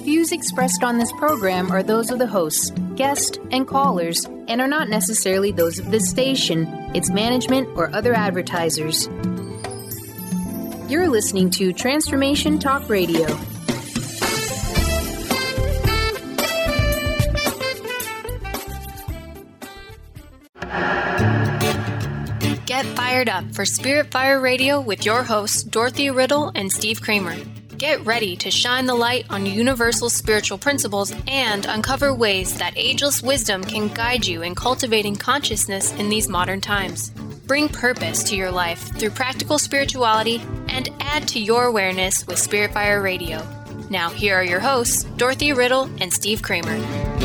Views expressed on this program are those of the hosts, guests, and callers, and are not necessarily those of this station, its management, or other advertisers. You're listening to Transformation Talk Radio. Get fired up for Spirit Fire Radio with your hosts, Dorothy Riddle and Steve Kramer. Get ready to shine the light on universal spiritual principles and uncover ways that ageless wisdom can guide you in cultivating consciousness in these modern times. Bring purpose to your life through practical spirituality and add to your awareness with Spirit Fire Radio. Now, here are your hosts, Dorothy Riddle and Steve Kramer.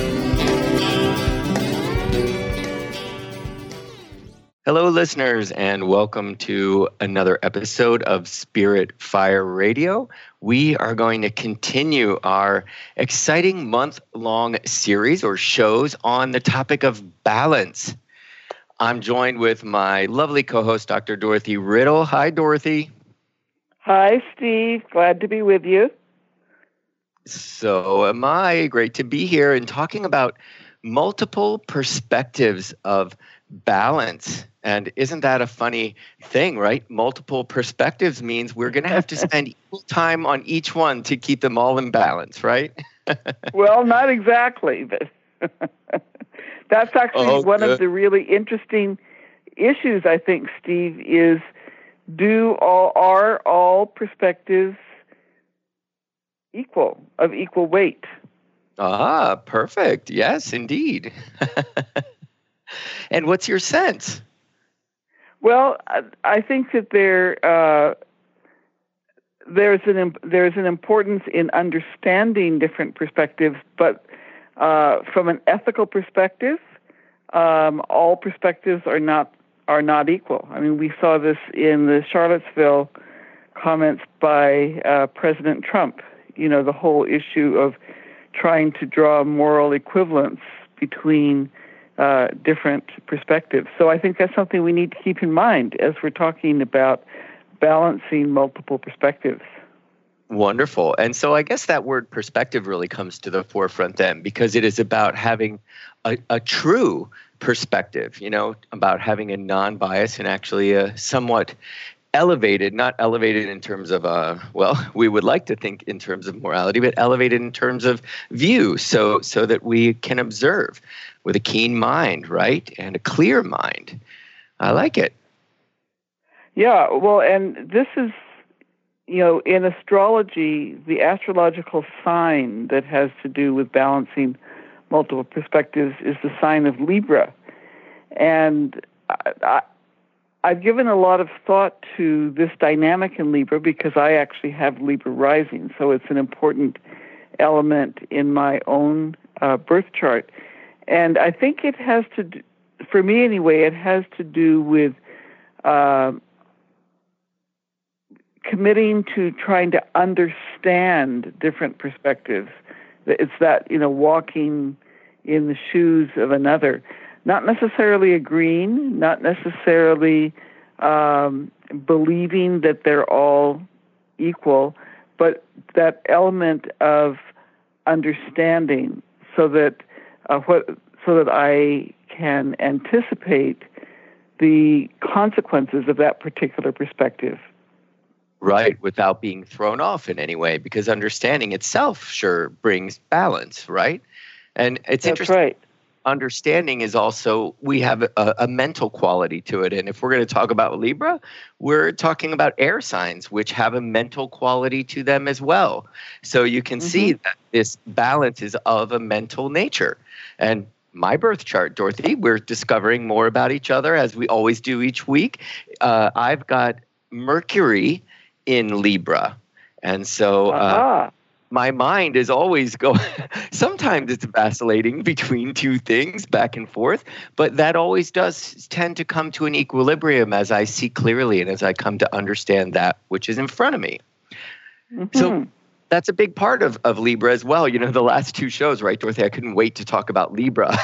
Hello, listeners, and welcome to another episode of Spirit Fire Radio. We are going to continue our exciting month-long series or shows on the topic of balance. I'm joined with my lovely co-host, Dr. Dorothy Riddle. Hi, Dorothy. Hi, Steve. Glad to be with you. So am I. Great to be here and talking about multiple perspectives of balance. And isn't that a funny thing, right? Multiple perspectives means we're going to have to spend equal time on each one to keep them all in balance, right? Well, not exactly, but that's actually one of the really interesting issues, I think, Steve, is are all perspectives equal, of equal weight? Ah, perfect. Yes, indeed. And what's your sense? Well, I think that there's an importance in understanding different perspectives, but from an ethical perspective, all perspectives are not equal. I mean, we saw this in the Charlottesville comments by President Trump. You know, the whole issue of trying to draw moral equivalence between different perspectives. So I think that's something we need to keep in mind as we're talking about balancing multiple perspectives. Wonderful. And so I guess that word perspective really comes to the forefront then, because it is about having a true perspective, you know, about having a non-bias and actually a somewhat elevated, not elevated in terms of, we would like to think in terms of morality, but elevated in terms of view, so that we can observe with a keen mind, right? And a clear mind. I like it. Yeah, well, and this is, you know, in astrology, the astrological sign that has to do with balancing multiple perspectives is the sign of Libra. And I've given a lot of thought to this dynamic in Libra because I actually have Libra rising, so it's an important element in my own birth chart. And I think it has to do, for me anyway, it has to do with committing to trying to understand different perspectives. It's that, you know, walking in the shoes of another. Not necessarily agreeing, not necessarily believing that they're all equal, but that element of understanding so that I can anticipate the consequences of that particular perspective. Right, without being thrown off in any way, because understanding itself sure brings balance, right? And it's interesting. That's right. Understanding is also, we have a mental quality to it. And if we're going to talk about Libra, we're talking about air signs, which have a mental quality to them as well. So you can see that this balance is of a mental nature. And my birth chart, Dorothy, we're discovering more about each other as we always do each week. I've got Mercury in Libra. And so my mind is always going, sometimes it's vacillating between two things back and forth, but that always does tend to come to an equilibrium as I see clearly and as I come to understand that which is in front of me. So that's a big part of Libra as well. You know, the last two shows, right, Dorothy? I couldn't wait to talk about Libra.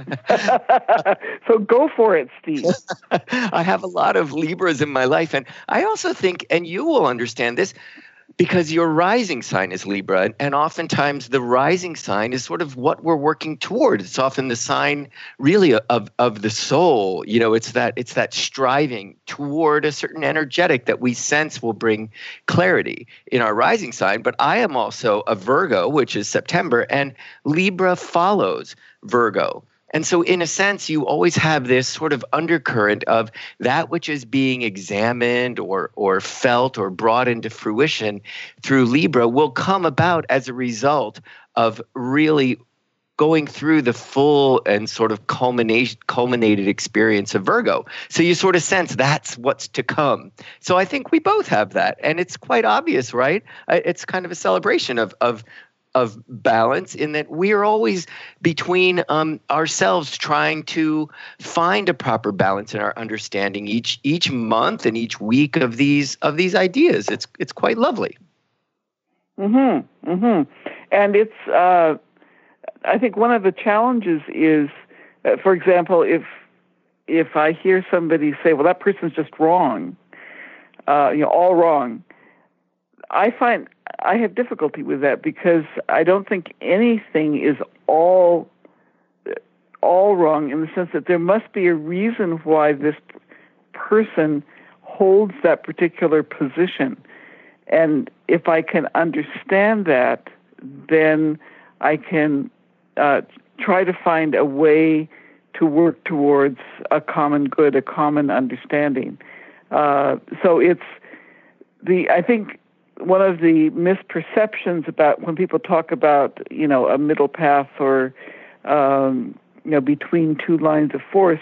So go for it, Steve. I have a lot of Libras in my life. And I also think, and you will understand this, because your rising sign is Libra, and oftentimes the rising sign is sort of what we're working toward. It's often the sign really of the soul. It's that striving toward a certain energetic that we sense will bring clarity in our rising sign. But I am also a Virgo, which is September, and Libra follows Virgo. And so in a sense, you always have this sort of undercurrent of that which is being examined or felt or brought into fruition through Libra will come about as a result of really going through the full and sort of culminated experience of Virgo. So you sort of sense that's what's to come. So I think we both have that. And it's quite obvious, right? It's kind of a celebration of balance, in that we are always between ourselves trying to find a proper balance in our understanding each month and each week of these ideas. It's quite lovely. Mm-hmm. Mm-hmm. And it's I think one of the challenges is, for example, if I hear somebody say, "Well, that person's just wrong," all wrong, I find I have difficulty with that, because I don't think anything is all wrong, in the sense that there must be a reason why this person holds that particular position. And if I can understand that, then I can try to find a way to work towards a common good, a common understanding. So I think one of the misperceptions about when people talk about, a middle path or, between two lines of force,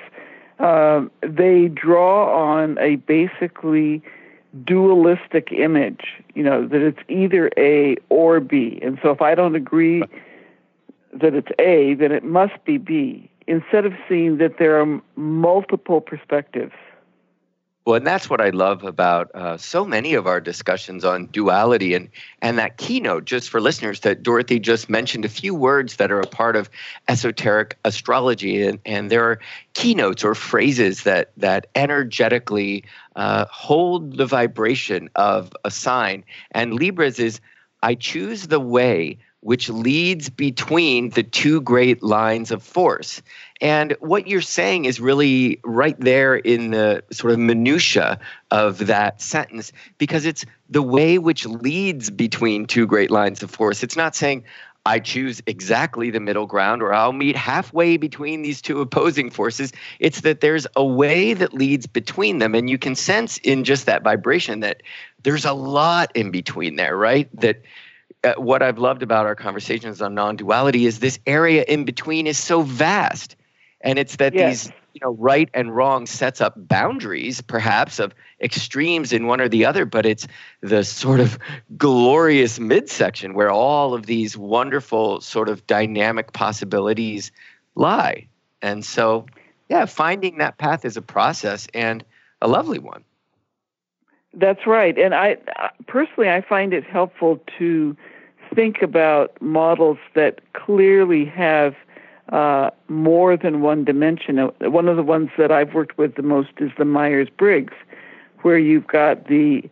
they draw on a basically dualistic image, that it's either A or B. And so if I don't agree that it's A, then it must be B, instead of seeing that there are multiple perspectives. Well, and that's what I love about so many of our discussions on duality, and that keynote, just for listeners, that Dorothy just mentioned a few words that are a part of esoteric astrology, and there are keynotes or phrases that energetically hold the vibration of a sign. And Libra's is, "I choose the way which leads between the two great lines of force." And what you're saying is really right there in the sort of minutia of that sentence, because it's the way which leads between two great lines of force. It's not saying, "I choose exactly the middle ground," or "I'll meet halfway between these two opposing forces." It's that there's a way that leads between them. And you can sense in just that vibration that there's a lot in between there, right? That what I've loved about our conversations on non-duality is this area in between is so vast. And it's that these, right and wrong sets up boundaries, perhaps, of extremes in one or the other, but it's the sort of glorious midsection where all of these wonderful sort of dynamic possibilities lie. And so, finding that path is a process, and a lovely one. That's right. And I personally, I find it helpful to think about models that clearly have more than one dimension. One of the ones that I've worked with the most is the Myers-Briggs, where you've got the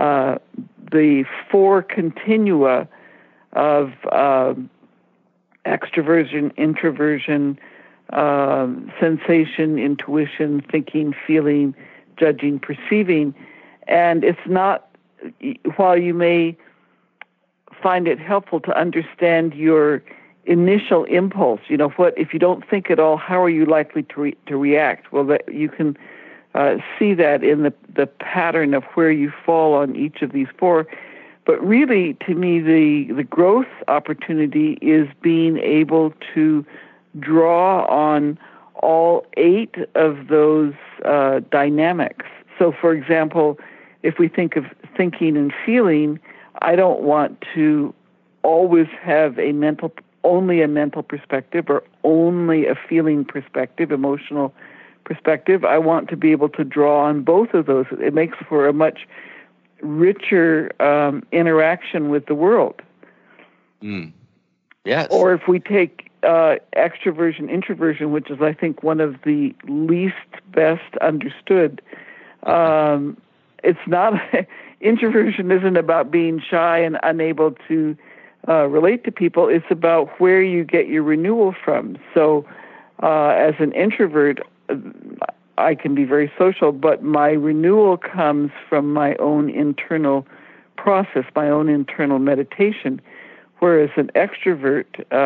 four continua of extroversion, introversion, sensation, intuition, thinking, feeling, judging, perceiving. And it's not, while you may find it helpful to understand your initial impulse, what if you don't think at all, how are you likely to react? Well, you can see that in the pattern of where you fall on each of these four. But really, to me, the growth opportunity is being able to draw on all 8 of those dynamics. So, for example, if we think of thinking and feeling, I don't want to always have only a mental perspective or only a feeling perspective, emotional perspective. I want to be able to draw on both of those. It makes for a much richer interaction with the world. Yes. Or if we take extroversion, introversion, which is, I think, one of the least best understood, it's not, introversion isn't about being shy and unable to relate to people. It's about where you get your renewal from. So as an introvert, I can be very social, but my renewal comes from my own internal process, my own internal meditation, whereas an extrovert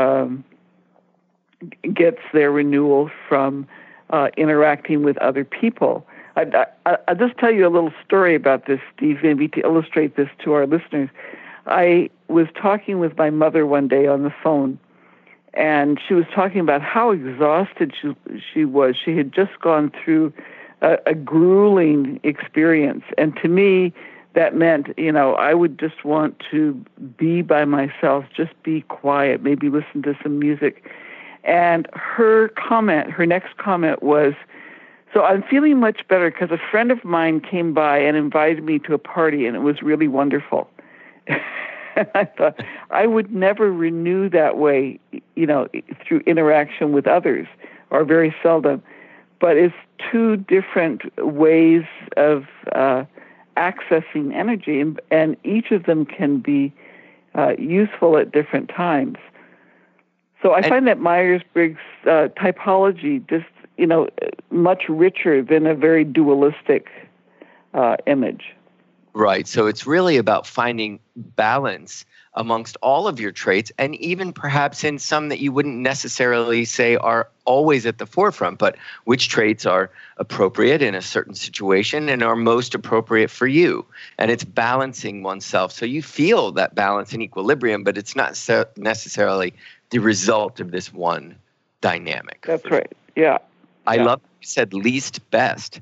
gets their renewal from interacting with other people. I'll just tell you a little story about this, Steve, maybe to illustrate this to our listeners. I was talking with my mother one day on the phone, and she was talking about how exhausted she was. She had just gone through a grueling experience. And to me, that meant, I would just want to be by myself, just be quiet, maybe listen to some music. And her next comment was, so I'm feeling much better because a friend of mine came by and invited me to a party, and it was really wonderful. And I thought, I would never renew that way, through interaction with others, or very seldom. But it's two different ways of accessing energy, and each of them can be useful at different times. So I find that Myers-Briggs typology just, much richer than a very dualistic image. Right. So it's really about finding balance amongst all of your traits, and even perhaps in some that you wouldn't necessarily say are always at the forefront, but which traits are appropriate in a certain situation and are most appropriate for you. And it's balancing oneself. So you feel that balance and equilibrium, but it's not necessarily the result of this one dynamic. That's right. Yeah. I love that you said least best.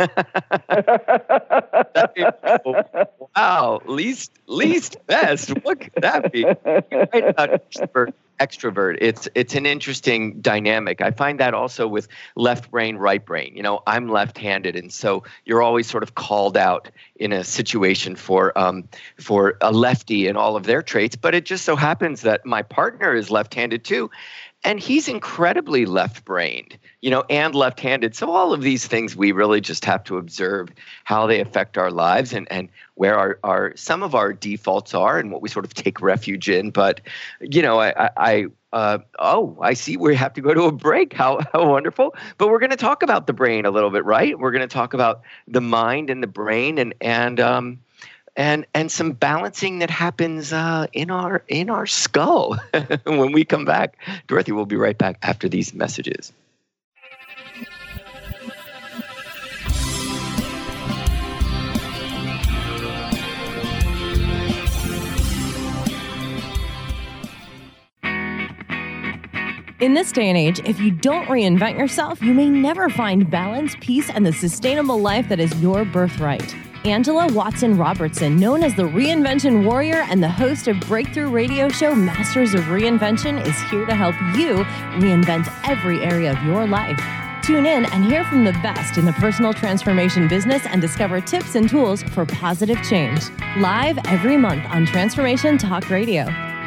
Wow, least best. What could that be? Right about extrovert. It's an interesting dynamic. I find that also with left brain, right brain. I'm left-handed, and so you're always sort of called out in a situation for a lefty and all of their traits. But it just so happens that my partner is left-handed too. And he's incredibly left-brained, and left-handed. So all of these things, we really just have to observe how they affect our lives and where our some of our defaults are and what we sort of take refuge in. But, I see we have to go to a break. How wonderful. But we're going to talk about the brain a little bit, right? We're going to talk about the mind and the brain and some balancing that happens in our skull. When we come back, Dorothy will be right back after these messages. In this day and age, if you don't reinvent yourself, you may never find balance, peace, and the sustainable life that is your birthright. Angela Watson Robertson, known as the Reinvention Warrior and the host of breakthrough radio show Masters of Reinvention, is here to help you reinvent every area of your life. Tune in and hear from the best in the personal transformation business and discover tips and tools for positive change. Live every month on Transformation Talk Radio.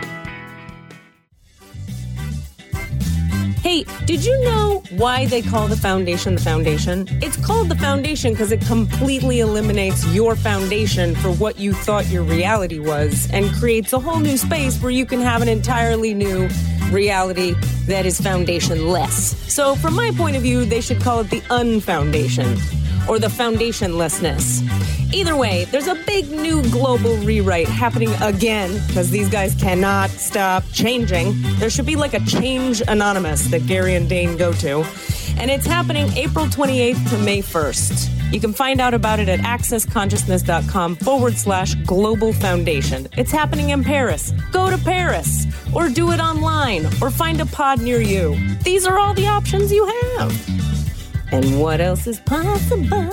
Hey, did you know why they call the foundation the foundation? It's called the foundation because it completely eliminates your foundation for what you thought your reality was and creates a whole new space where you can have an entirely new reality that is foundationless. So from my point of view, they should call it the unfoundation or the foundationlessness. Either way, there's a big new global rewrite happening again because these guys cannot stop changing. There should be like a Change Anonymous that Gary and Dane go to. And it's happening April 28th to May 1st. You can find out about it at accessconsciousness.com/global foundation. It's happening in Paris. Go to Paris or do it online or find a pod near you. These are all the options you have. And what else is possible?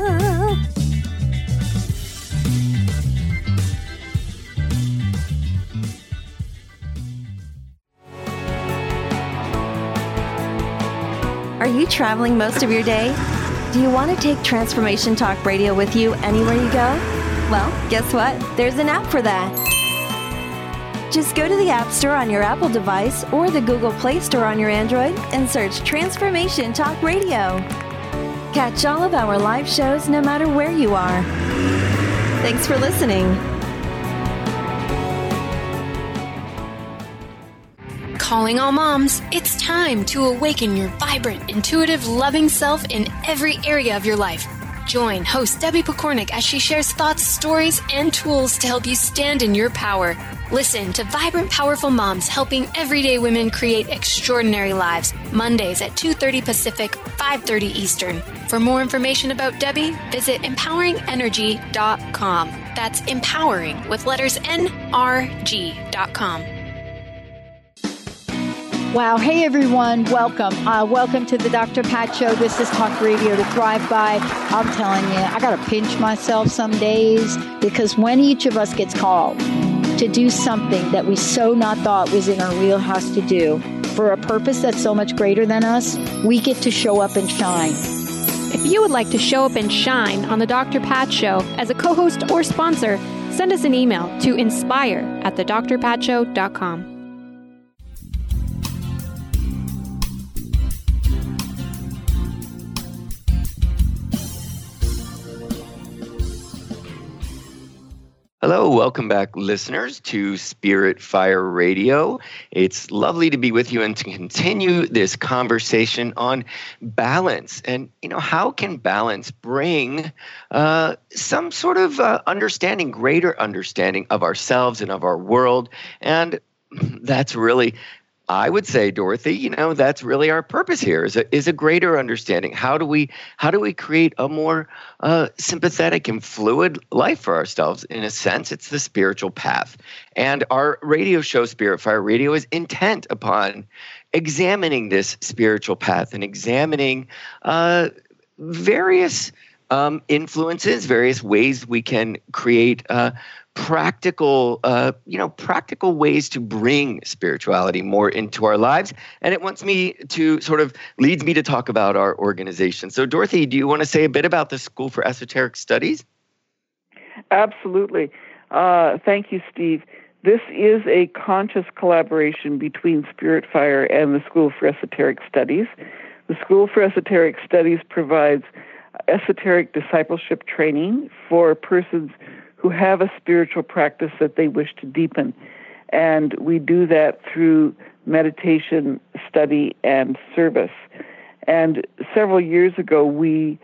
Are you traveling most of your day? Do you want to take Transformation Talk Radio with you anywhere you go? Well, guess what? There's an app for that. Just go to the App Store on your Apple device or the Google Play Store on your Android and search Transformation Talk Radio. Catch all of our live shows no matter where you are. Thanks for listening. Calling all moms, it's time to awaken your vibrant, intuitive, loving self in every area of your life. Join host Debbie Pokornik as she shares thoughts, stories, and tools to help you stand in your power. Listen to Vibrant, Powerful Moms helping everyday women create extraordinary lives. Mondays at 2:30 Pacific, 5:30 Eastern. For more information about Debbie, visit empoweringenergy.com. That's empowering with letters NRG.com. Wow. Hey, everyone. Welcome. Welcome to the Dr. Pat Show. This is Talk Radio to Thrive By. I'm telling you, I got to pinch myself some days because when each of us gets called to do something that we so not thought was in our wheelhouse to do for a purpose that's so much greater than us, we get to show up and shine. If you would like to show up and shine on the Dr. Pat Show as a co-host or sponsor, send us an email to inspire@thedrpatshow.com. Hello, welcome back, listeners, to Spirit Fire Radio. It's lovely to be with you and to continue this conversation on balance. And, how can balance bring some sort of understanding, greater understanding of ourselves and of our world? And that's really, I would say, Dorothy, that's really our purpose here is a greater understanding. How do we create a more sympathetic and fluid life for ourselves? In a sense, it's the spiritual path. And our radio show, Spirit Fire Radio, is intent upon examining this spiritual path and examining various influences, various ways we can create practical ways to bring spirituality more into our lives. And it leads me to talk about our organization. So Dorothy, do you want to say a bit about the School for Esoteric Studies? Absolutely. Thank you, Steve. This is a conscious collaboration between Spirit Fire and the School for Esoteric Studies. The School for Esoteric Studies provides esoteric discipleship training for persons who have a spiritual practice that they wish to deepen. And we do that through meditation, study, and service. And several years ago, we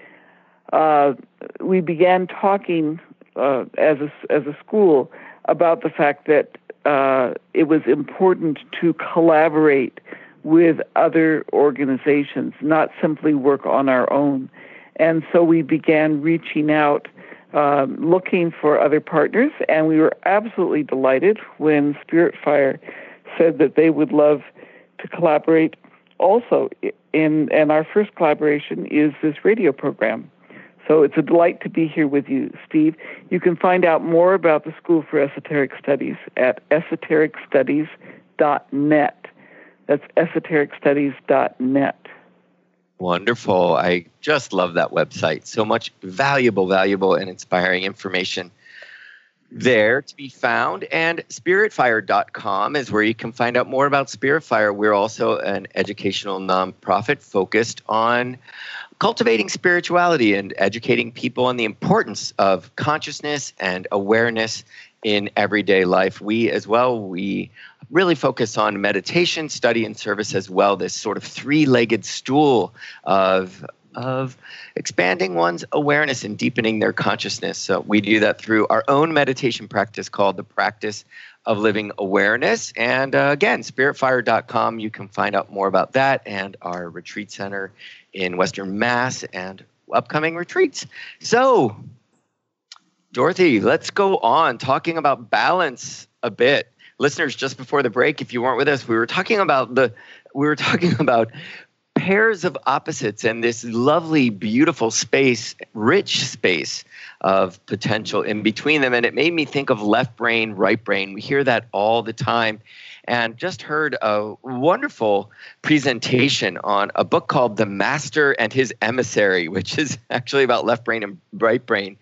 began talking as a school about the fact that it was important to collaborate with other organizations, not simply work on our own. And so we began reaching out, looking for other partners, and we were absolutely delighted when Spirit Fire said that they would love to collaborate also. And our first collaboration is this radio program. So it's a delight to be here with you, Steve. You can find out more about the School for Esoteric Studies at esotericstudies.net. That's esotericstudies.net. Wonderful. I just love that website. So much valuable and inspiring information there to be found. And spiritfire.com is where you can find out more about Spirit Fire. We're also an educational nonprofit focused on cultivating spirituality and educating people on the importance of consciousness and awareness in everyday life. We really focus on meditation, study, and service as well, this sort of three-legged stool of expanding one's awareness and deepening their consciousness. So we do that through our own meditation practice called the Practice of Living Awareness. And again, spiritfire.com, you can find out more about that and our retreat center in Western Mass and upcoming retreats. So, Dorothy, let's go on talking about balance a bit. Listeners, just before the break, if you weren't with us, we were talking about pairs of opposites and this lovely, beautiful space, rich space of potential in between them. And it made me think of left brain, right brain. We hear that all the time. And just heard a wonderful presentation on a book called The Master and His Emissary, which is actually about left brain and right brain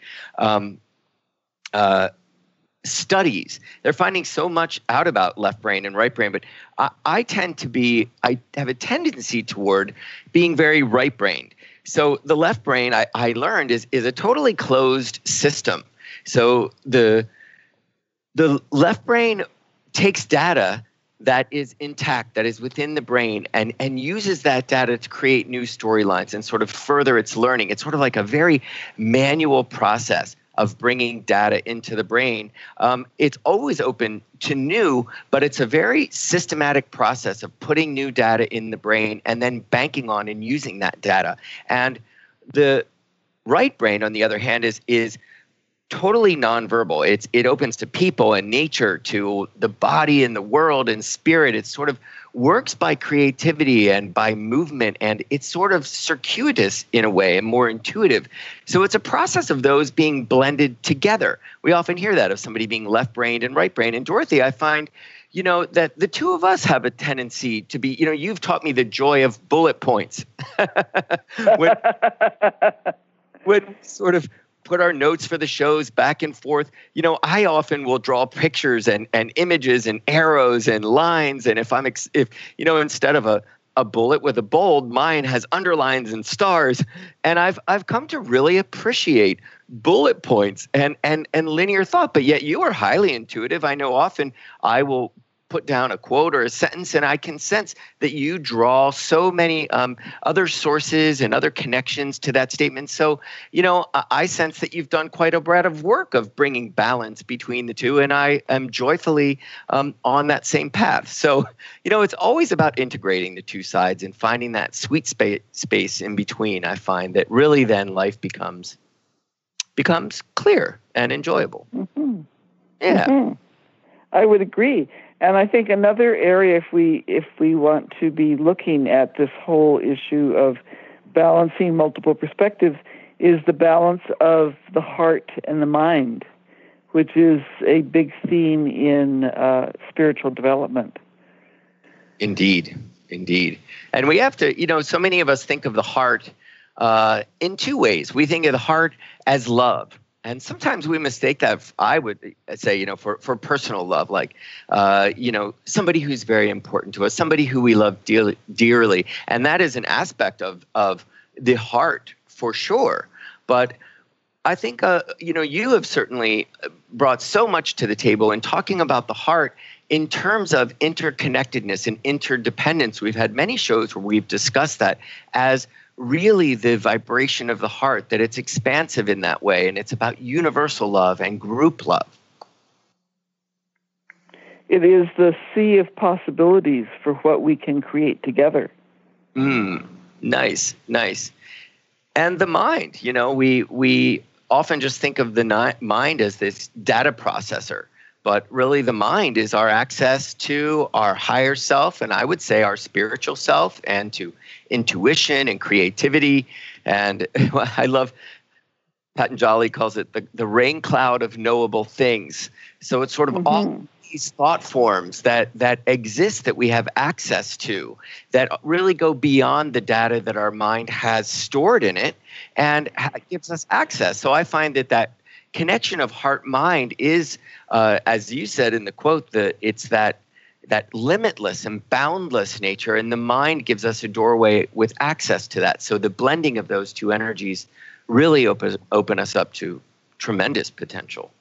studies. They're finding so much out about left brain and right brain, but I have a tendency toward being very right brained. So the left brain, I learned, is a totally closed system. So the left brain takes data that is intact, that is within the brain, and uses that data to create new storylines and sort of further its learning. It's sort of like a very manual process of bringing data into the brain. It's always open to new, but it's a very systematic process of putting new data in the brain and then banking on and using that data. And the right brain, on the other hand, is totally nonverbal. It opens to people and nature, to the body and the world and spirit. It sort of works by creativity and by movement, and it's sort of circuitous in a way and more intuitive. So it's a process of those being blended together. We often hear that of somebody being left-brained and right-brained. And Dorothy, I find, that the two of us have a tendency to be, you've taught me the joy of bullet points. when sort of put our notes for the shows back and forth. I often will draw pictures and images and arrows and lines. And if instead of a bullet with a bold, mine has underlines and stars. And I've come to really appreciate bullet points and linear thought. But yet you are highly intuitive. I know often I will put down a quote or a sentence, and I can sense that you draw so many other sources and other connections to that statement. So, I sense that you've done quite a breadth of work of bringing balance between the two, and I am joyfully on that same path. So, it's always about integrating the two sides and finding that sweet space in between. I find that really then life becomes clear and enjoyable. Mm-hmm. Yeah. Mm-hmm. I would agree. And I think another area, if we want to be looking at this whole issue of balancing multiple perspectives, is the balance of the heart and the mind, which is a big theme in spiritual development. Indeed. And we have to, so many of us think of the heart in two ways. We think of the heart as love. And sometimes we mistake that, I would say, for personal love, like, somebody who's very important to us, somebody who we love dearly. And that is an aspect of the heart for sure. But I think, you have certainly brought so much to the table in talking about the heart in terms of interconnectedness and interdependence. We've had many shows where we've discussed that as really the vibration of the heart, that it's expansive in that way, and it's about universal love and group love. It is the sea of possibilities for what we can create together. Nice. And the mind, we often just think of the mind as this data processor. But really, the mind is our access to our higher self, and I would say our spiritual self, and to intuition and creativity. And I love, Patanjali calls it the rain cloud of knowable things. So it's sort of all these thought forms that exist, that we have access to, that really go beyond the data that our mind has stored in it and gives us access. So I find that connection of heart-mind is, as you said in the quote, it's that limitless and boundless nature, and the mind gives us a doorway with access to that. So the blending of those two energies really open us up to tremendous potential.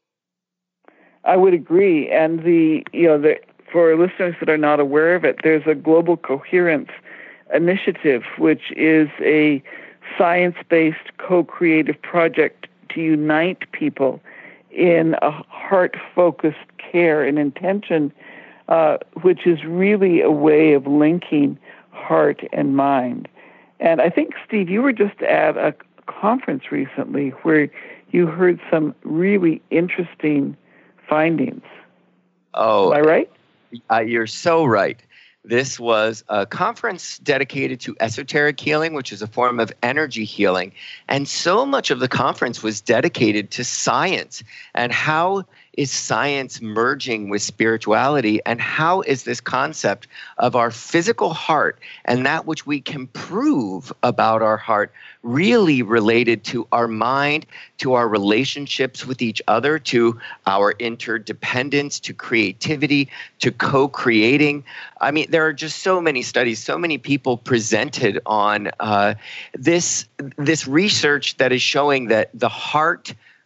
I would agree. And for listeners that are not aware of it, there's a Global Coherence Initiative, which is a science-based co-creative project to unite people in a heart-focused care and intention, which is really a way of linking heart and mind. And I think, Steve, you were just at a conference recently where you heard some really interesting findings. Oh, am I right? You're so right. This was a conference dedicated to esoteric healing, which is a form of energy healing. And so much of the conference was dedicated to science and how is science merging with spirituality, and how is this concept of our physical heart and that which we can prove about our heart really related to our mind, to our relationships with each other, to our interdependence, to creativity, to co-creating. I mean, there are just so many studies, so many people presented on this research that is showing that the heart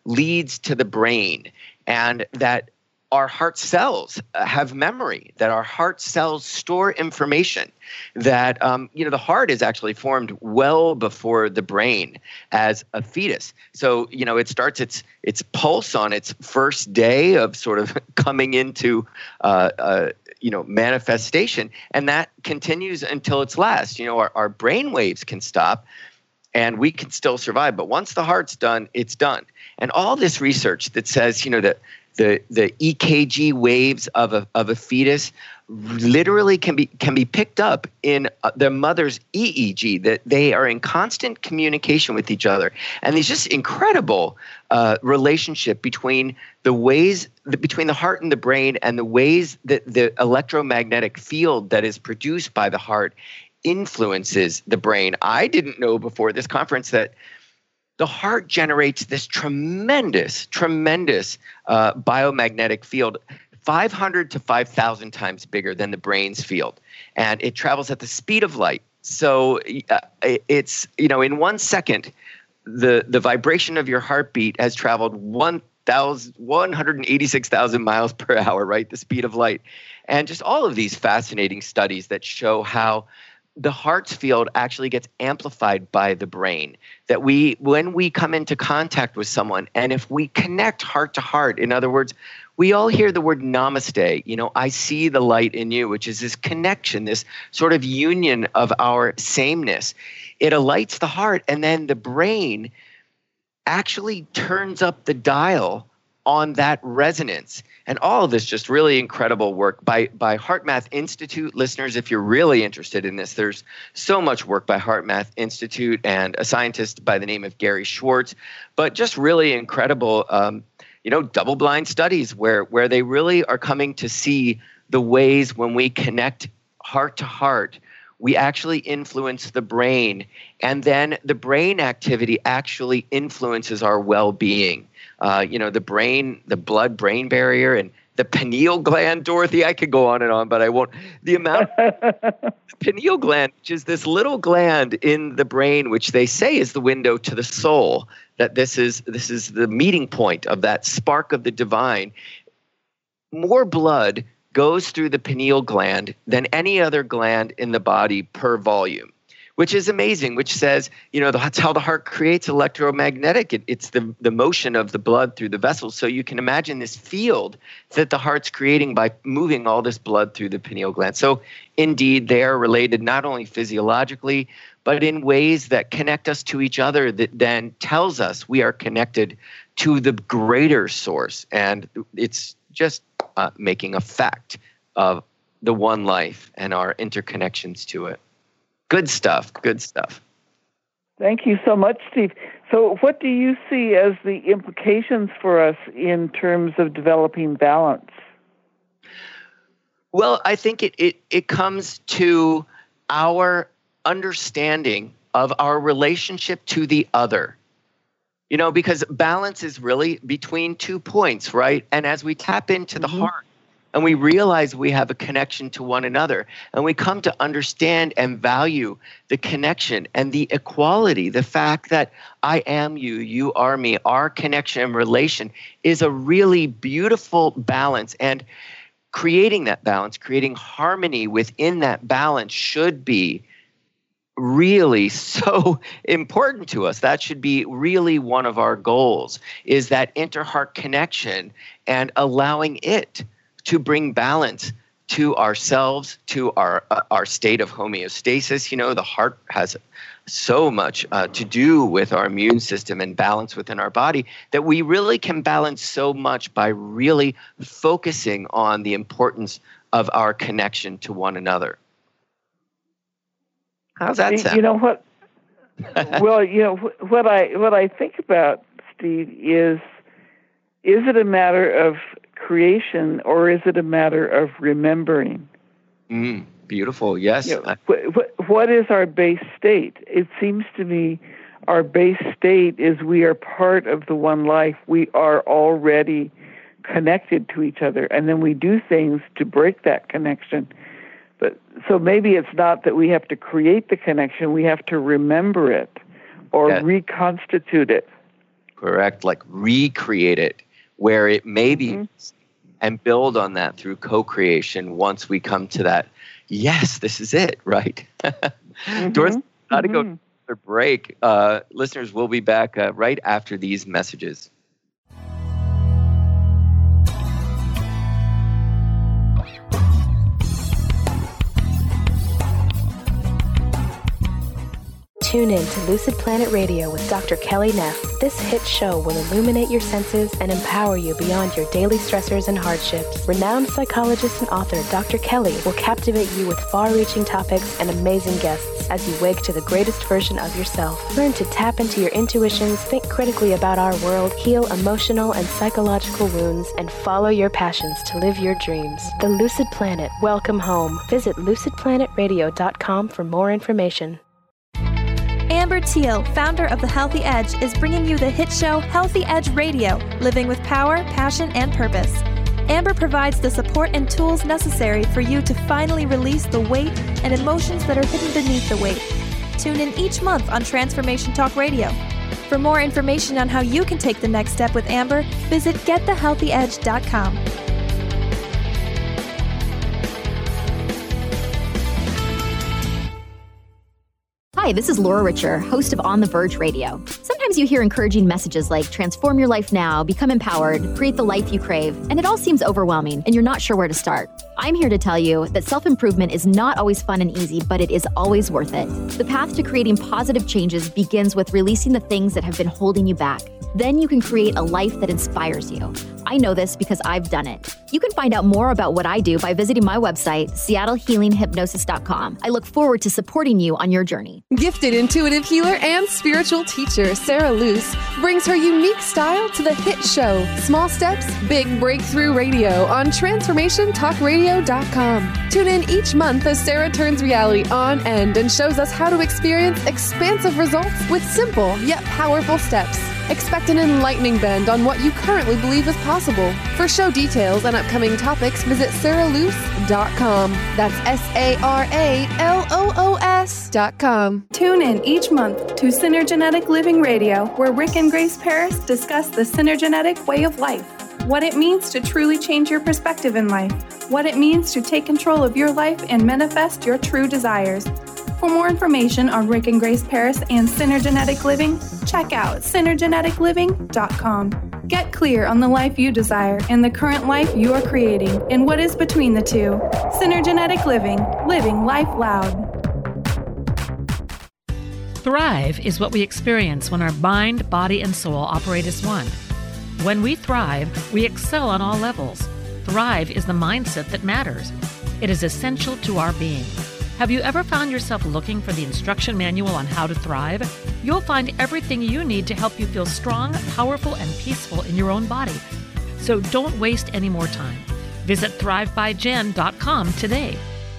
leads to the brain, and that our heart cells have memory, that our heart cells store information, that the heart is actually formed well before the brain as a fetus. So, it starts its pulse on its first day of sort of coming into manifestation, and that continues until its last. Our brain waves can stop, and we can still survive. But once the heart's done, it's done. And all this research that says, that the EKG waves of a fetus literally can be picked up in their mother's EEG, that they are in constant communication with each other. And there's just incredible relationship between between the heart and the brain, and the ways that the electromagnetic field that is produced by the heart influences the brain. I didn't know before this conference that the heart generates this tremendous biomagnetic field, 500 to 5,000 times bigger than the brain's field. And it travels at the speed of light. So it's, in 1 second, the vibration of your heartbeat has traveled 186,000 miles per hour, right? The speed of light. And just all of these fascinating studies that show how the heart's field actually gets amplified by the brain. That when we come into contact with someone, and if we connect heart to heart, in other words, we all hear the word namaste, I see the light in you, which is this connection, this sort of union of our sameness. It alights the heart, and then the brain actually turns up the dial on that resonance. And all of this just really incredible work by HeartMath Institute. Listeners, if you're really interested in this, there's so much work by HeartMath Institute and a scientist by the name of Gary Schwartz, but just really incredible, double-blind studies where they really are coming to see the ways when we connect heart to heart, we actually influence the brain, and then the brain activity actually influences our well-being. The brain, the blood-brain barrier, and the pineal gland, Dorothy, I could go on and on, but I won't. The amount the pineal gland, which is this little gland in the brain, which they say is the window to the soul, that this is the meeting point of that spark of the divine. More blood goes through the pineal gland than any other gland in the body per volume, which is amazing, which says, that's how the heart creates electromagnetic. It's the motion of the blood through the vessels. So you can imagine this field that the heart's creating by moving all this blood through the pineal gland. So indeed, they are related not only physiologically, but in ways that connect us to each other, that then tells us we are connected to the greater source. And it's just making a fact of the one life and our interconnections to it. Good stuff. Thank you so much, Steve. So what do you see as the implications for us in terms of developing balance? Well, I think it comes to our understanding of our relationship to the other. Because balance is really between 2 points, right? And as we tap into the heart, and we realize we have a connection to one another, and we come to understand and value the connection and the equality, the fact that I am you, you are me, our connection and relation is a really beautiful balance. And creating that balance, creating harmony within that balance should be really so important to us. That should be really one of our goals, is that inter-heart connection and allowing it to bring balance to ourselves, to our state of homeostasis. The heart has so much to do with our immune system and balance within our body, that we really can balance so much by really focusing on the importance of our connection to one another. How's that sound? You know what? Well, what I think about, Steve, is it a matter of creation, or is it a matter of remembering? Beautiful, yes. What is our base state? It seems to me our base state is we are part of the one life. We are already connected to each other, and then we do things to break that connection. But so maybe it's not that we have to create the connection, we have to remember it or reconstitute it. correct? Like recreate it where it may be, and build on that through co-creation once we come to that, yes, this is it, right? Dorothy, got to go to a break. Listeners, we'll be back right after these messages. Tune in to Lucid Planet Radio with Dr. Kelly Neff. This hit show will illuminate your senses and empower you beyond your daily stressors and hardships. Renowned psychologist and author Dr. Kelly will captivate you with far-reaching topics and amazing guests as you wake to the greatest version of yourself. Learn to tap into your intuitions, think critically about our world, heal emotional and psychological wounds, and follow your passions to live your dreams. The Lucid Planet, welcome home. Visit lucidplanetradio.com for more information. Amber Teal, founder of The Healthy Edge, is bringing you the hit show Healthy Edge Radio, living with power, passion, and purpose. Amber provides the support and tools necessary for you to finally release the weight and emotions that are hidden beneath the weight. Tune in each month on Transformation Talk Radio. For more information on how you can take the next step with Amber, visit getthehealthyedge.com. Hi, this is Laura Richer, host of On the Verge Radio. Sometimes you hear encouraging messages like transform your life now, become empowered, create the life you crave, and it all seems overwhelming and you're not sure where to start. I'm here to tell you that self-improvement is not always fun and easy, but it is always worth it. The path to creating positive changes begins with releasing the things that have been holding you back. Then you can create a life that inspires you. I know this because I've done it. You can find out more about what I do by visiting my website, seattlehealinghypnosis.com. I look forward to supporting you on your journey. Gifted intuitive healer and spiritual teacher Sarah Luce brings her unique style to the hit show Small Steps, Big Breakthrough Radio on TransformationTalkRadio.com. Tune in each month as Sarah turns reality on end and shows us how to experience expansive results with simple yet powerful steps. Expect an enlightening bend on what you currently believe is possible. For show details and upcoming topics, visit sarahluce.com. That's SARALOOS.com. Tune in each month to Synergenetic Living Radio, where Rick and Grace Paris discuss the synergenetic way of life. What it means to truly change your perspective in life. What it means to take control of your life and manifest your true desires. For more information on Rick and Grace Paris and Synergenetic Living, check out synergeneticliving.com. Get clear on the life you desire and the current life you are creating and what is between the two. Synergenetic Living, living life loud. Thrive is what we experience when our mind, body, and soul operate as one. When we thrive, we excel on all levels. Thrive is the mindset that matters. It is essential to our being. Have you ever found yourself looking for the instruction manual on how to thrive? You'll find everything you need to help you feel strong, powerful, and peaceful in your own body. So don't waste any more time. Visit thrivebyjen.com today.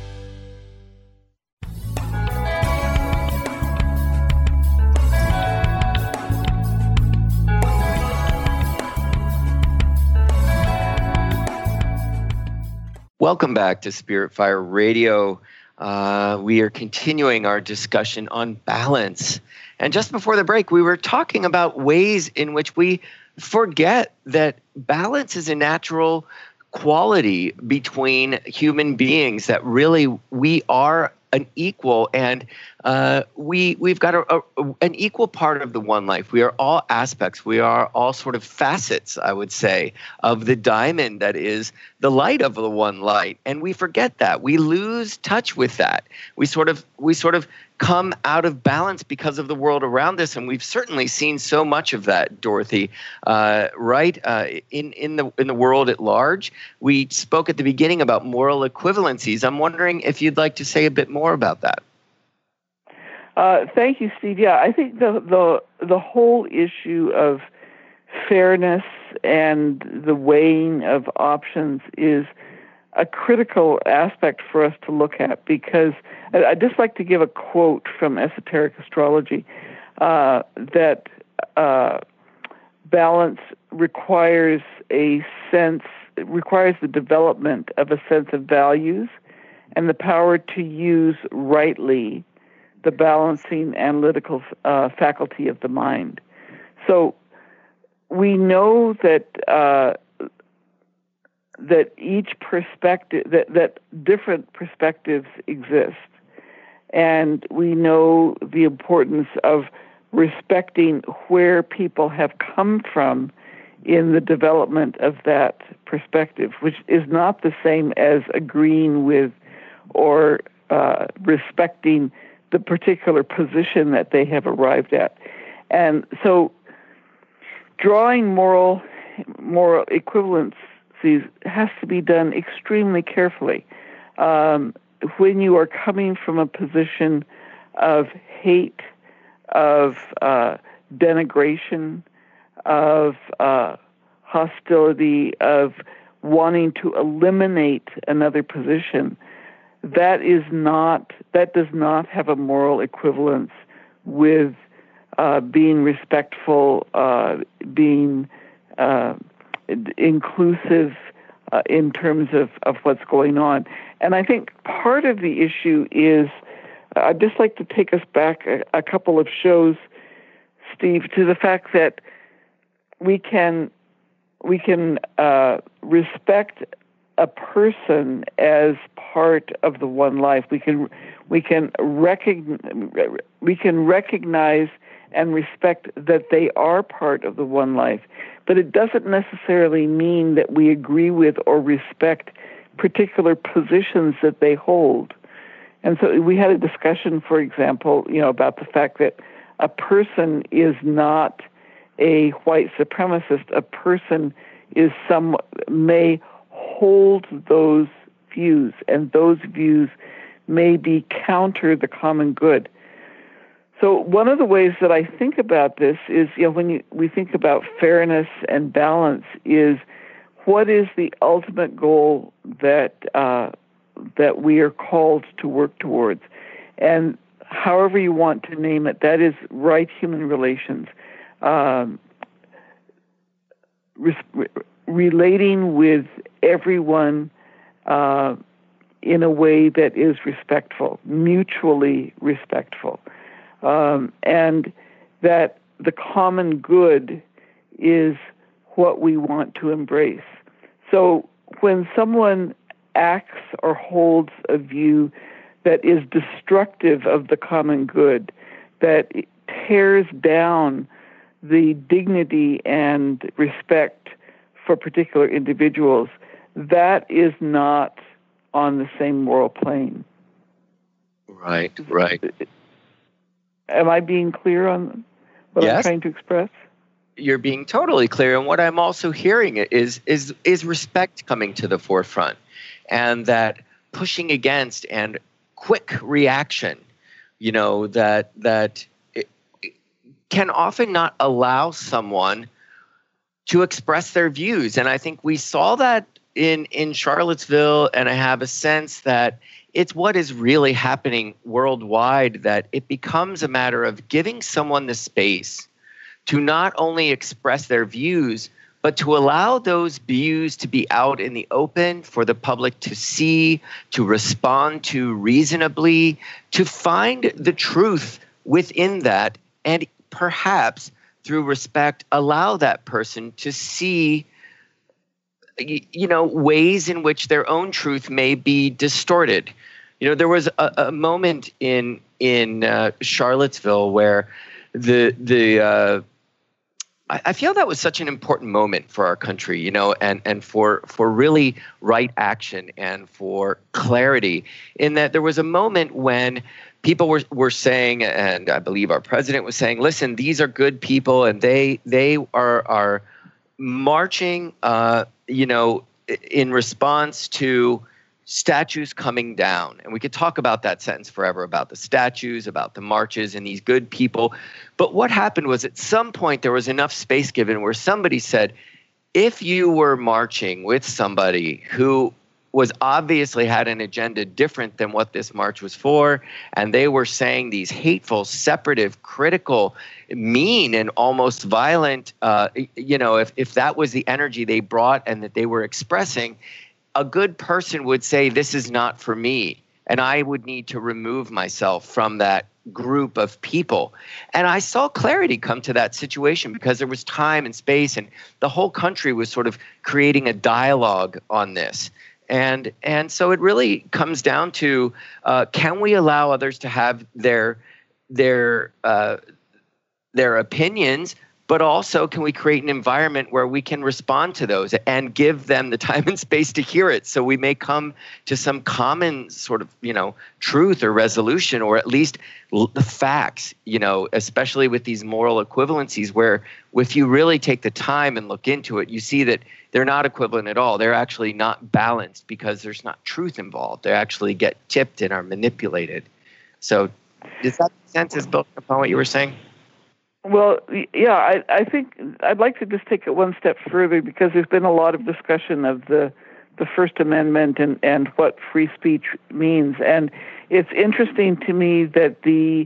Welcome back to Spirit Fire Radio. We are continuing our discussion on balance. And just before the break, we were talking about ways in which we forget that balance is a natural quality between human beings, that really we are an equal, and we've got an equal part of the one life. We are all aspects. We are all sort of facets, I would say, of the diamond that is the light of the one light. And we forget that. We lose touch with that. We sort of come out of balance because of the world around us, and we've certainly seen so much of that, Dorothy. Right in the world at large. We spoke at the beginning about moral equivalencies. I'm wondering if you'd like to say a bit more about that. Thank you, Steve. Yeah, I think the whole issue of fairness and the weighing of options is a critical aspect for us to look at, because I'd just like to give a quote from Esoteric Astrology that balance requires the development of a sense of values and the power to use rightly the balancing analytical faculty of the mind. So we know that that each perspective, that different perspectives exist, and we know the importance of respecting where people have come from in the development of that perspective, which is not the same as agreeing with or respecting the particular position that they have arrived at. And so drawing moral equivalencies has to be done extremely carefully. When you are coming from a position of hate, of denigration, of hostility, of wanting to eliminate another position, that does not have a moral equivalence with being respectful, being inclusive in terms of what's going on. And I think part of the issue is, I'd just like to take us back a couple of shows, Steve, to the fact that we can respect a person as part of the one life. We can recognize and respect that they are part of the one life, but it doesn't necessarily mean that we agree with or respect particular positions that they hold. And so we had a discussion, for example, about the fact that a person is not a white supremacist. A person is may hold those views, and those views may be counter the common good. So one of the ways that I think about this is, when we think about fairness and balance, is what is the ultimate goal that we are called to work towards? And however you want to name it, that is right human relations. Relating with everyone in a way that is respectful, mutually respectful. And that the common good is what we want to embrace. So when someone acts or holds a view that is destructive of the common good, that tears down the dignity and respect for particular individuals, that is not on the same moral plane. Right. Am I being clear on what I'm trying to express? You're being totally clear. And what I'm also hearing is respect coming to the forefront, and that pushing against and quick reaction, that it can often not allow someone to express their views. And I think we saw that in Charlottesville, and I have a sense that it's what is really happening worldwide, that it becomes a matter of giving someone the space to not only express their views, but to allow those views to be out in the open for the public to see, to respond to reasonably, to find the truth within that, and perhaps through respect, allow that person to see ways in which their own truth may be distorted. There was a moment in Charlottesville where I feel that was such an important moment for our country, and for really right action and for clarity, in that there was a moment when people were saying, and I believe our president was saying, listen, these are good people, and they are marching, in response to statues coming down. And we could talk about that sentence forever, about the statues, about the marches, and these good people. But what happened was, at some point there was enough space given where somebody said, if you were marching with somebody who was obviously had an agenda different than what this march was for, and they were saying these hateful, separative, critical, mean, and almost violent, if that was the energy they brought and that they were expressing, a good person would say, this is not for me. and I would need to remove myself from that group of people. And I saw clarity come to that situation because there was time and space, and the whole country was sort of creating a dialogue on this. And so it really comes down to, can we allow others to have their opinions, but also can we create an environment where we can respond to those and give them the time and space to hear it, so we may come to some common sort of, truth or resolution, or at least the facts, especially with these moral equivalencies, where if you really take the time and look into it, you see that they're not equivalent at all. They're actually not balanced because there's not truth involved. They actually get tipped and are manipulated. So does that make sense as building upon what you were saying? Well, yeah, I think I'd like to just take it one step further, because there's been a lot of discussion of the First Amendment and what free speech means. And it's interesting to me that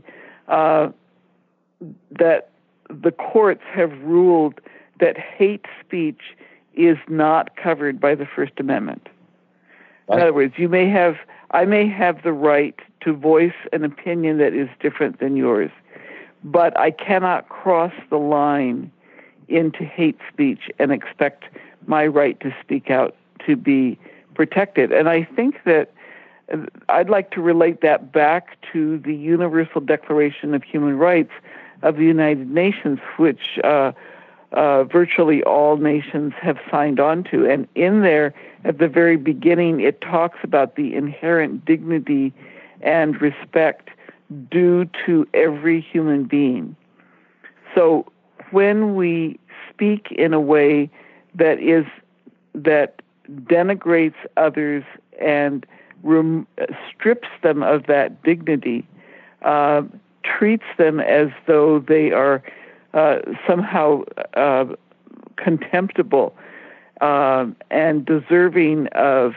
the courts have ruled that hate speech is not covered by the First Amendment. Right. In other words, I may have the right to voice an opinion that is different than yours, but I cannot cross the line into hate speech and expect my right to speak out to be protected. And I think that I'd like to relate that back to the Universal Declaration of Human Rights of the United Nations, which virtually all nations have signed on to. And in there, at the very beginning, it talks about the inherent dignity and respect due to every human being. So when we speak in a way that denigrates others and strips them of that dignity, treats them as though they are somehow contemptible and deserving of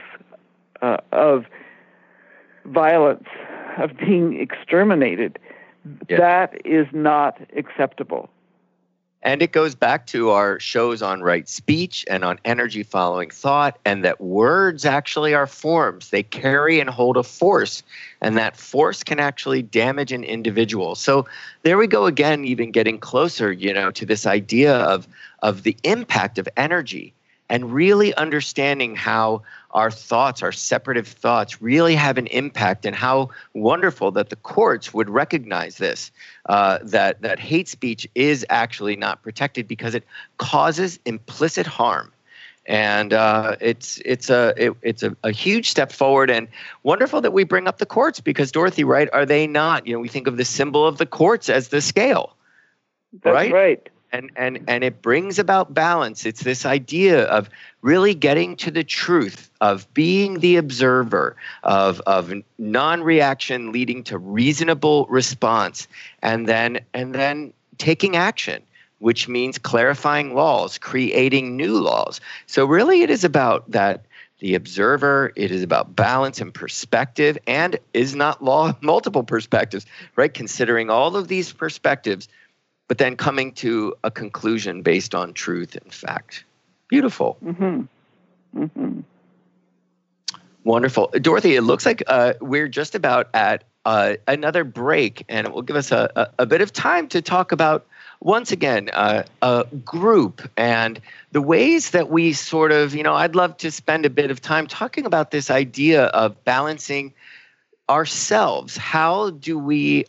violence, of being exterminated, that is not acceptable. And it goes back to our shows on right speech and on energy following thought, and that words actually are forms. They carry and hold a force, and that force can actually damage an individual. So there we go again, even getting closer, to this idea of the impact of energy, and really understanding how our thoughts, our separative thoughts, really have an impact, and how wonderful that the courts would recognize this, that hate speech is actually not protected because it causes implicit harm. And it's a huge step forward, and wonderful that we bring up the courts, because Dorothy, right, are they not? We think of the symbol of the courts as the scale. That's right. And it brings about balance. It's this idea of really getting to the truth, of being the observer, of non-reaction leading to reasonable response, and then taking action, which means clarifying laws, creating new laws. So really it is about that, the observer, it is about balance and perspective, and is not law multiple perspectives, right? Considering all of these perspectives, but then coming to a conclusion based on truth and fact. Beautiful. Mm-hmm. Mm-hmm. Wonderful. Dorothy, it looks like we're just about at another break, and it will give us a bit of time to talk about, once again, a group and the ways that we sort of, I'd love to spend a bit of time talking about this idea of balancing ourselves. How do we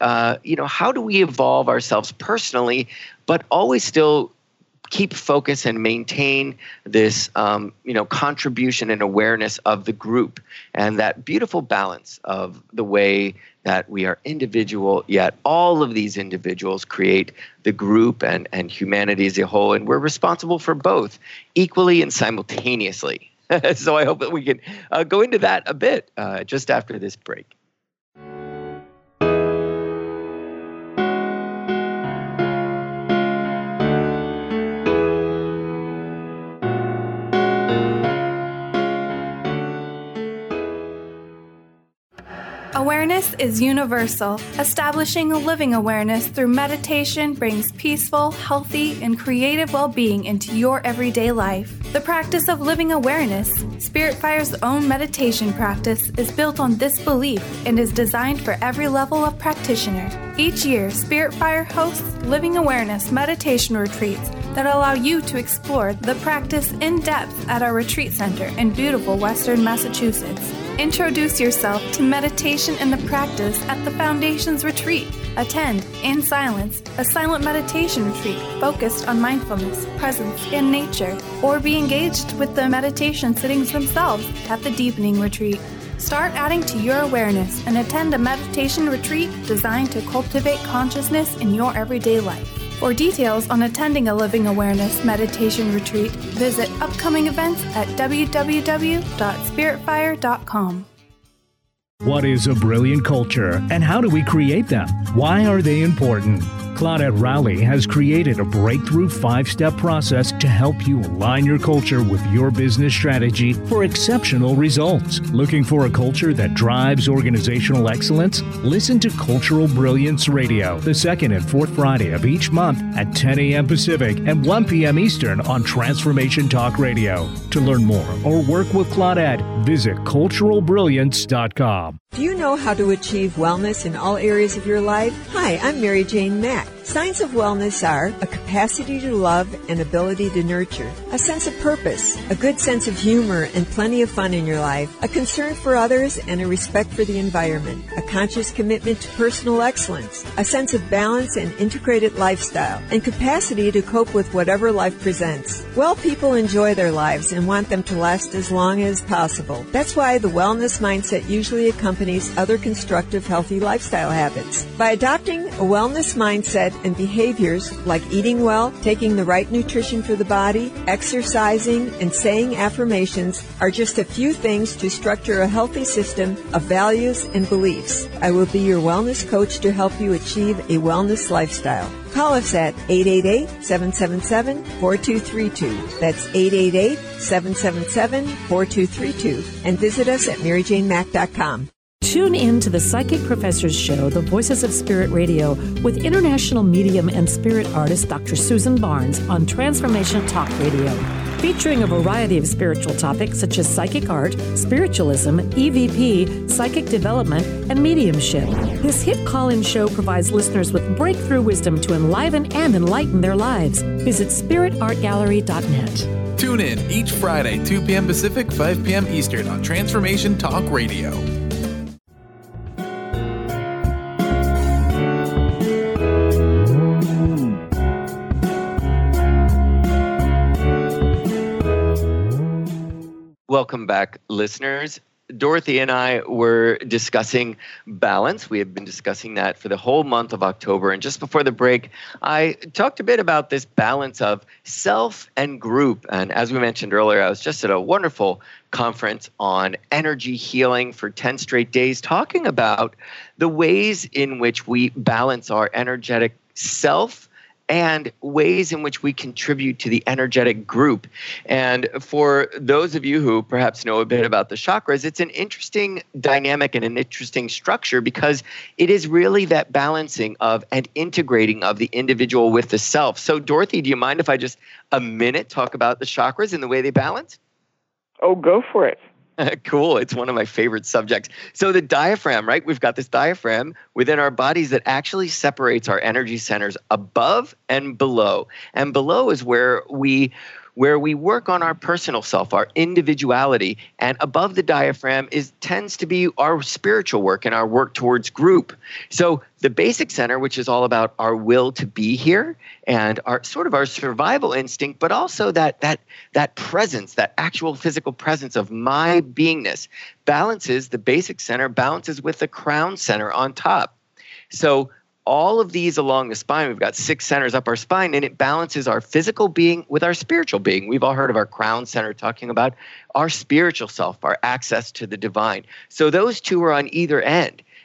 evolve ourselves personally, but always still keep focus and maintain this, contribution and awareness of the group, and that beautiful balance of the way that we are individual, yet all of these individuals create the group and humanity as a whole, and we're responsible for both equally and simultaneously. So I hope that we can go into that a bit just after this break. Awareness is universal. Establishing a living awareness through meditation brings peaceful, healthy, and creative well-being into your everyday life. The practice of living awareness, Spirit Fire's own meditation practice, is built on this belief and is designed for every level of practitioner. Each year, Spirit Fire hosts living awareness meditation retreats that allow you to explore the practice in depth at our retreat center in beautiful Western Massachusetts. Introduce yourself to meditation and the practice at the Foundation's retreat. Attend, in silence, a silent meditation retreat focused on mindfulness, presence, and nature, or be engaged with the meditation sittings themselves at the Deepening Retreat. Start adding to your awareness and attend a meditation retreat designed to cultivate consciousness in your everyday life. For details on attending a Living Awareness meditation retreat, visit upcoming events at www.spiritfire.com. What is a brilliant culture, and how do we create them? Why are they important? Claudette Rowley has created a breakthrough 5-step process to help you align your culture with your business strategy for exceptional results. Looking for a culture that drives organizational excellence? Listen to Cultural Brilliance Radio, the second and fourth Friday of each month at 10 a.m. Pacific and 1 p.m. Eastern on Transformation Talk Radio. To learn more or work with Claudette, visit culturalbrilliance.com. Do you know how to achieve wellness in all areas of your life? Hi, I'm Mary Jane Mack. Signs of wellness are a capacity to love and ability to nurture, a sense of purpose, a good sense of humor and plenty of fun in your life, a concern for others and a respect for the environment, a conscious commitment to personal excellence, a sense of balance and integrated lifestyle, and capacity to cope with whatever life presents. Well, people enjoy their lives and want them to last as long as possible. That's why the wellness mindset usually accompanies other constructive, healthy lifestyle habits. By adopting a wellness mindset and behaviors like eating well, taking the right nutrition for the body, exercising, and saying affirmations are just a few things to structure a healthy system of values and beliefs. I will be your wellness coach to help you achieve a wellness lifestyle. Call us at 888-777-4232. That's 888-777-4232. And visit us at MaryJaneMack.com. Tune in to the Psychic Professors Show, The Voices of Spirit Radio, with international medium and spirit artist Dr. Susan Barnes on Transformation Talk Radio, featuring a variety of spiritual topics such as psychic art, spiritualism, EVP, psychic development, and mediumship. This hit call-in show provides listeners with breakthrough wisdom to enliven and enlighten their lives. Visit spiritartgallery.net. Tune in each Friday, 2 p.m. Pacific, 5 p.m. Eastern on Transformation Talk Radio. Welcome back, listeners. Dorothy and I were discussing balance. We have been discussing that for the whole month of October. And just before the break, I talked a bit about this balance of self and group. And as we mentioned earlier, I was just at a wonderful conference on energy healing for 10 straight days, talking about the ways in which we balance our energetic self and ways in which we contribute to the energetic group. And for those of you who perhaps know a bit about the chakras, it's an interesting dynamic and an interesting structure because it is really that balancing of and integrating of the individual with the self. So Dorothy, do you mind if I just a minute talk about the chakras and the way they balance? Oh, go for it. Cool. It's one of my favorite subjects. So the diaphragm, right? We've got this diaphragm within our bodies that actually separates our energy centers above and below. And below is where we work on our personal self, our individuality. And above the diaphragm tends to be our spiritual work and our work towards group. So the basic center, which is all about our will to be here and our sort of our survival instinct, but also that presence, that actual physical presence of my beingness, balances the basic center, balances with the crown center on top. So all of these along the spine, we've got 6 centers up our spine, and it balances our physical being with our spiritual being. We've all heard of our crown center talking about our spiritual self, our access to the divine. So those two are on either end.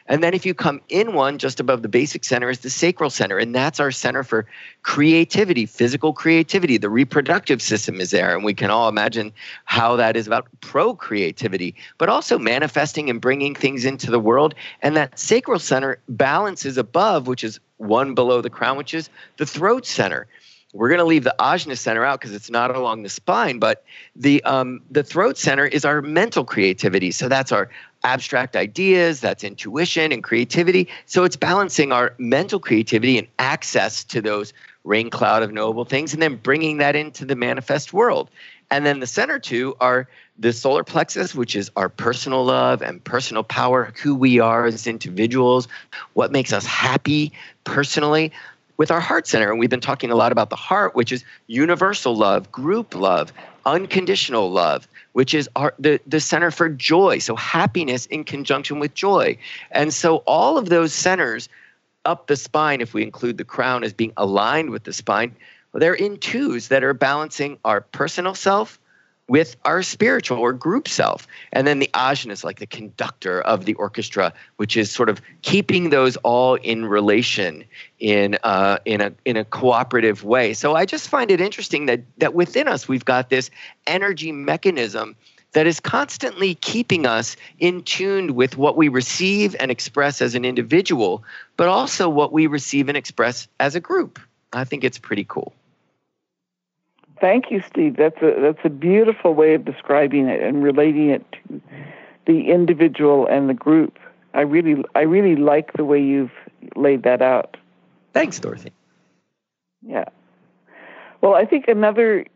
And then if you come in one, just above the basic center is the sacral center. And that's our center for creativity, physical creativity. The reproductive system is there. And we can all imagine how that is about procreativity, but also manifesting and bringing things into the world. And that sacral center balances above, which is one below the crown, which is the throat center. We're going to leave the ajna center out because it's not along the spine, but the throat center is our mental creativity. So that's our abstract ideas, that's intuition and creativity. So it's balancing our mental creativity and access to those rain cloud of knowable things, and then bringing that into the manifest world. And then the center two are the solar plexus, which is our personal love and personal power, who we are as individuals, what makes us happy personally, with our heart center. And we've been talking a lot about the heart, which is universal love, group love, unconditional love, which is the center for joy. So happiness in conjunction with joy. And so all of those centers up the spine, if we include the crown as being aligned with the spine, they're in twos that are balancing our personal self with our spiritual or group self. And then the ajna is like the conductor of the orchestra, which is sort of keeping those all in relation in a cooperative way. So I just find it interesting that within us we've got this energy mechanism that is constantly keeping us in tune with what we receive and express as an individual, but also what we receive and express as a group. I think it's pretty cool. Thank you, Steve. That's a beautiful way of describing it and relating it to the individual and the group. I really like the way you've laid that out. Thanks, Dorothy. Yeah. Well, I think another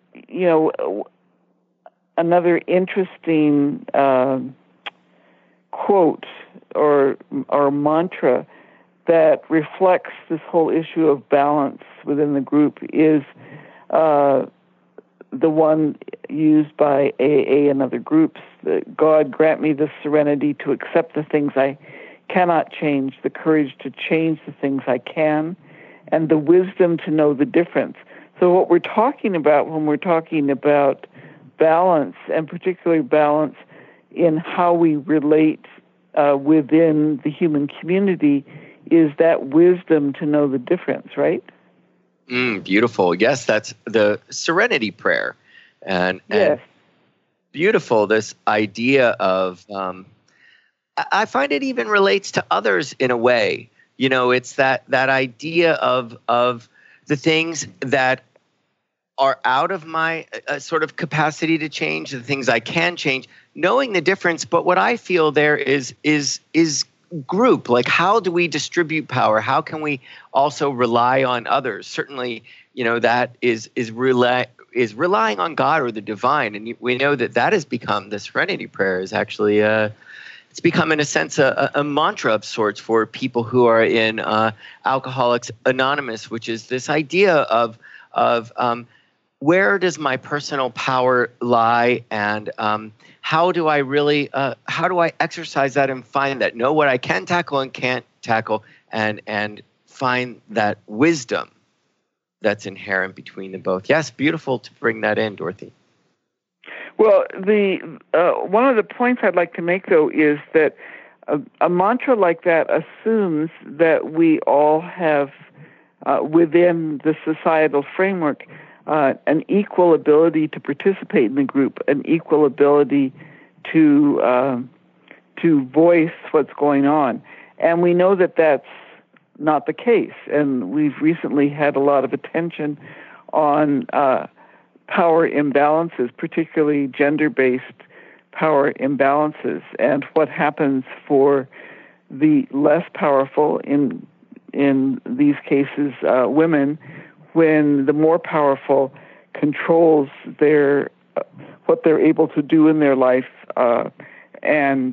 interesting quote or mantra that reflects this whole issue of balance within the group is the one used by AA and other groups, that God grant me the serenity to accept the things I cannot change, the courage to change the things I can, and the wisdom to know the difference. So what we're talking about when we're talking about balance, and particularly balance in how we relate within the human community, is that wisdom to know the difference, right? Beautiful. Yes, that's the serenity prayer. And beautiful, this idea of, I find it even relates to others in a way. You know, it's that idea of the things that are out of my sort of capacity to change, the things I can change, knowing the difference. But what I feel there is group. Like, how do we distribute power? How can we also rely on others? Certainly, you know, that is relying on God or the divine. And we know that has become, the Serenity Prayer is actually, it's become in a sense a mantra of sorts for people who are in Alcoholics Anonymous, which is this idea of where does my personal power lie, and how do I exercise that and find that, know what I can tackle and can't tackle, and find that wisdom that's inherent between them both. Yes, beautiful to bring that in, Dorothy. Well, the one of the points I'd like to make, though, is that a mantra like that assumes that we all have, within the societal framework, an equal ability to participate in the group, an equal ability to voice what's going on. And we know that that's not the case. And we've recently had a lot of attention on power imbalances, particularly gender-based power imbalances, and what happens for the less powerful, in these cases women, when the more powerful controls what they're able to do in their life and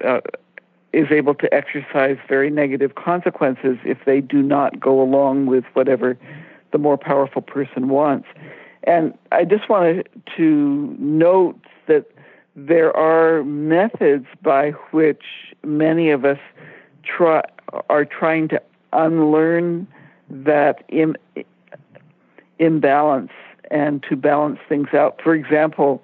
is able to exercise very negative consequences if they do not go along with whatever the more powerful person wants. And I just wanted to note that there are methods by which many of us are trying to unlearn that imbalance and to balance things out. For example,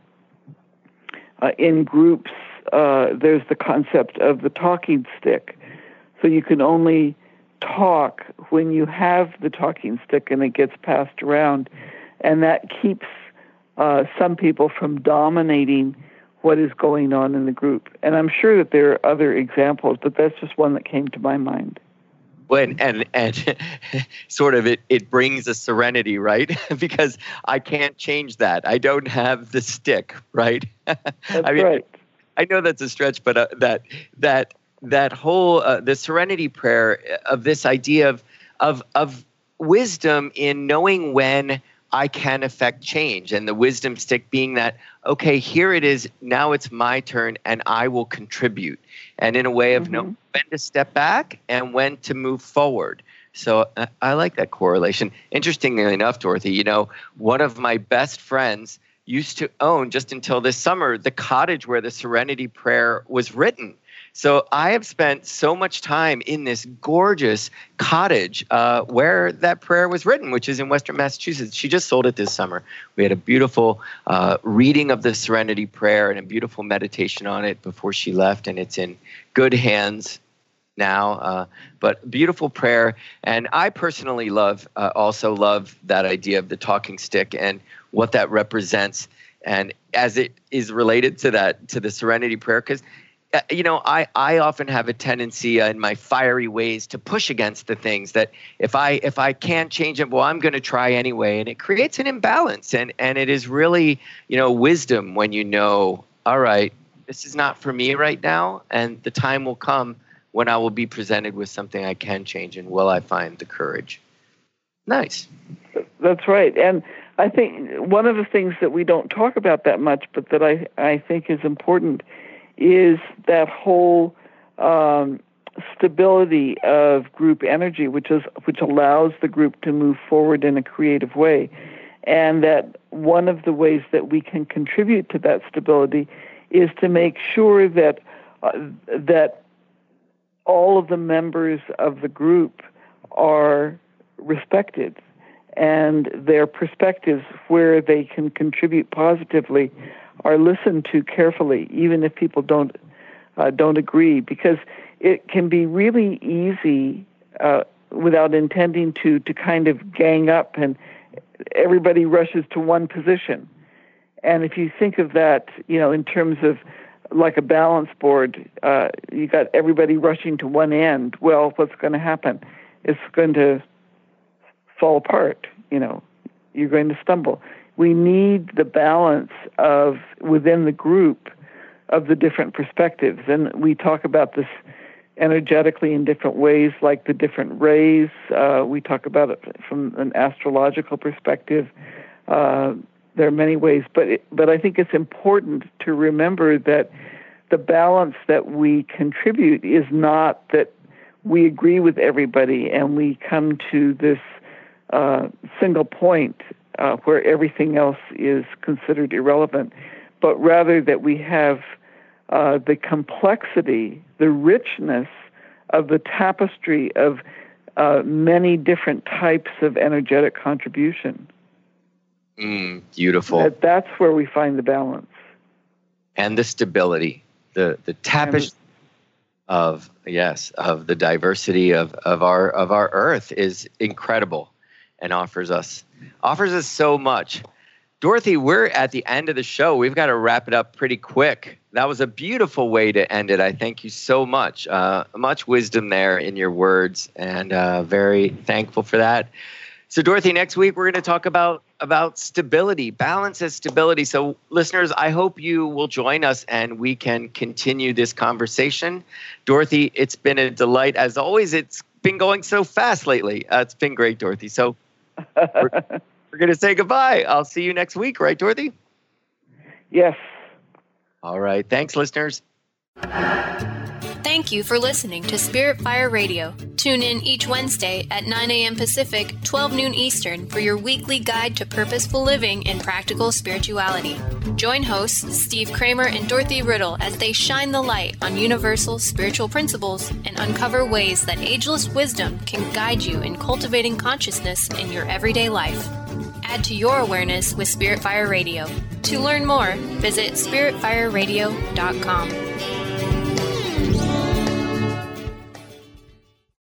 in groups, there's the concept of the talking stick. So you can only talk when you have the talking stick and it gets passed around. And that keeps some people from dominating what is going on in the group. And I'm sure that there are other examples, but that's just one that came to my mind. And sort of it brings a serenity, right? Because I can't change that. I don't have the stick, right? That's right. I know that's a stretch, but that whole the serenity prayer of this idea of wisdom in knowing when I can affect change, and the wisdom stick being that, okay, here it is, now it's my turn, and I will contribute. And in a way of knowing when to step back and when to move forward. So I like that correlation. Interestingly enough, Dorothy, one of my best friends used to own, just until this summer, the cottage where the Serenity Prayer was written. So I have spent so much time in this gorgeous cottage where that prayer was written, which is in Western Massachusetts. She just sold it this summer. We had a beautiful reading of the Serenity Prayer and a beautiful meditation on it before she left, and it's in good hands now. But beautiful prayer. And I personally also love that idea of the talking stick and what that represents, and as it is related to the Serenity Prayer, because I often have a tendency in my fiery ways to push against the things that if I can't change it, well, I'm going to try anyway. And it creates an imbalance. And it is really, wisdom when all right, this is not for me right now. And the time will come when I will be presented with something I can change. And will I find the courage? Nice. That's right. And I think one of the things that we don't talk about that much, but that I think is important, is that whole stability of group energy, which allows the group to move forward in a creative way. And that one of the ways that we can contribute to that stability is to make sure that all of the members of the group are respected, and their perspectives, where they can contribute positively, are listened to carefully, even if people don't agree, because it can be really easy, without intending to kind of gang up, and everybody rushes to one position. And if you think of that, in terms of like a balance board, you got everybody rushing to one end. Well, what's going to happen? It's going to fall apart. You're going to stumble. We need the balance of within the group of the different perspectives. And we talk about this energetically in different ways, like the different rays. We talk about it from an astrological perspective. There are many ways, but I think it's important to remember that the balance that we contribute is not that we agree with everybody and we come to this single point where everything else is considered irrelevant, but rather that we have the complexity, the richness of the tapestry of many different types of energetic contribution. Beautiful. That's where we find the balance. And the stability, the tapestry of the diversity of our earth is incredible and offers us so much. Dorothy, we're at the end of the show. We've got to wrap it up pretty quick. That was a beautiful way to end it. I thank you so much. Much wisdom there in your words, and very thankful for that. So, Dorothy, next week we're going to talk about stability, balance as stability. So, listeners, I hope you will join us and we can continue this conversation. Dorothy, it's been a delight. As always, it's been going so fast lately. It's been great, Dorothy. So we're going to say goodbye. I'll see you next week, right, Dorothy? Yes. All right. Thanks, listeners. Thank you for listening to Spirit Fire Radio. Tune in each Wednesday at 9 a.m. Pacific, 12 noon Eastern for your weekly guide to purposeful living and practical spirituality. Join hosts Steve Kramer and Dorothy Riddle as they shine the light on universal spiritual principles and uncover ways that ageless wisdom can guide you in cultivating consciousness in your everyday life. Add to your awareness with Spirit Fire Radio. To learn more, visit spiritfireradio.com.